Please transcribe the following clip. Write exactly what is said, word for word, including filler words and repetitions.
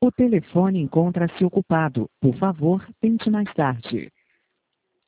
O telefone encontra-se ocupado. Por favor, tente mais tarde.